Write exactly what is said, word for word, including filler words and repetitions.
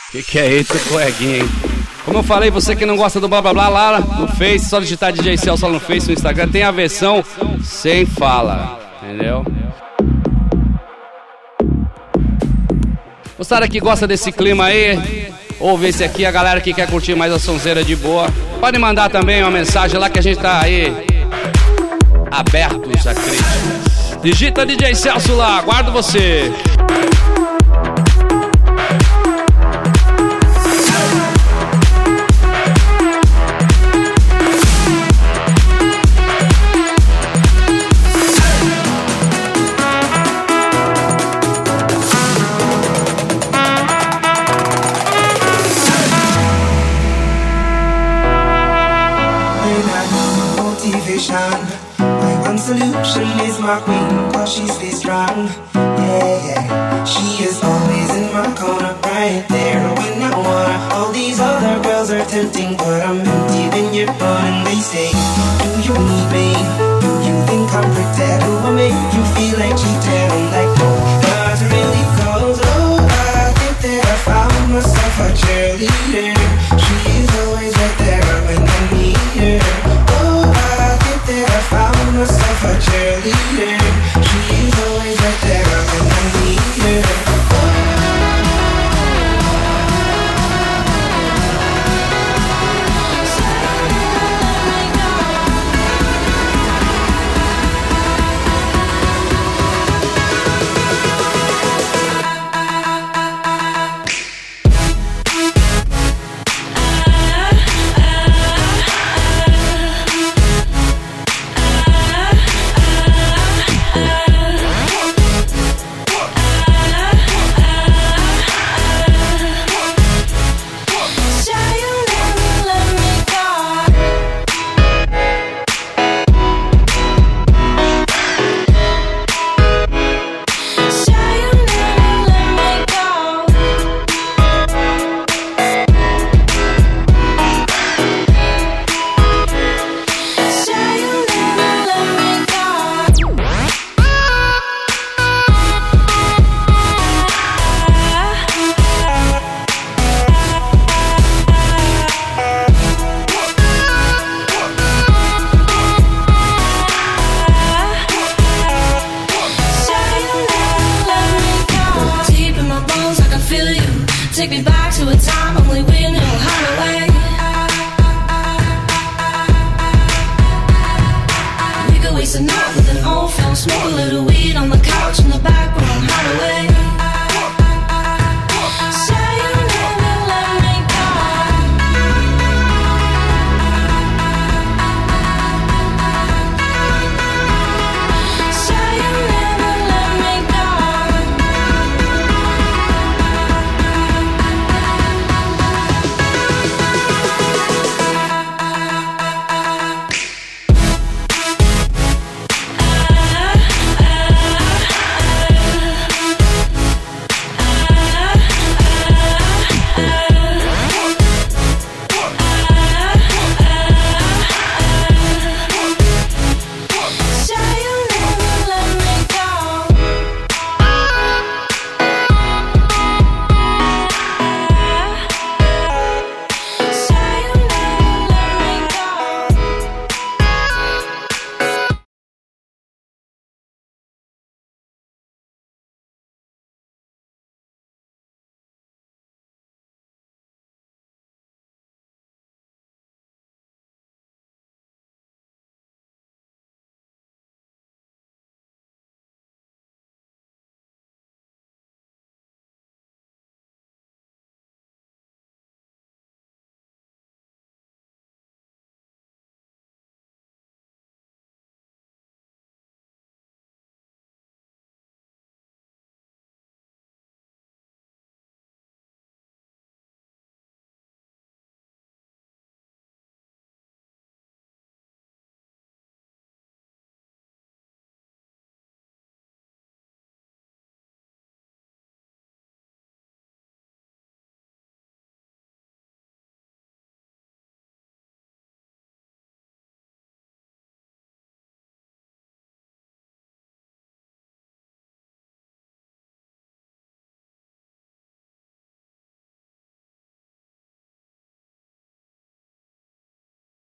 Que que é isso, coleguinha, hein? Como eu falei, você que não gosta do blá blá blá lá no Face, só digitar D J Celso no Face, no Instagram, tem a versão sem fala, entendeu? Moçada que gosta desse clima aí, ouve esse aqui, a galera que quer curtir mais a sonzeira de boa, pode mandar também uma mensagem lá que a gente tá aí abertos a críticas. Digita D J Celso lá, aguardo você. My one solution is my queen, cause she stays strong. Yeah, yeah. She is always in my corner, right there when I wanna. All these other girls are tempting, but I'm empty when you're gone. And they say, do you need me? Do you think I'm pretend? Do I make you feel like cheating? I'm like, no, not really, cause oh, I think that I found myself a cheerleader. She is always right there when I need her. I found myself a cheerleader. She is always right there when I need her. Take me back to a time when we were